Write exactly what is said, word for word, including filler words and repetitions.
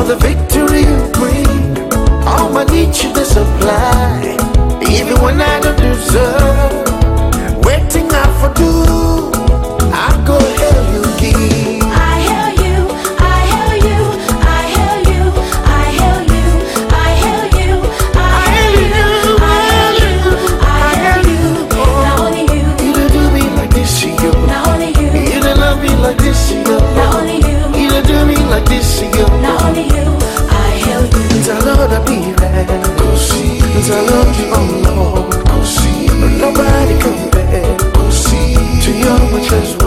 the victory you bring. All my needs you to supply, even when I don't deserve. Waiting out for do, I go hell you give. I hail you, I hail you, I hail you, I hail you, I hail you, I hail you, I hail you, I hail you. Not only you, You don't do me like this, yo. not only you, You don't love me like this, yo. not only you, You don't do me like this, yo. not only you, I hail you. Tell Lord I be right. Go see. Tell Lord you oh Lord. Go see. Nobody compare. Go see. To your much as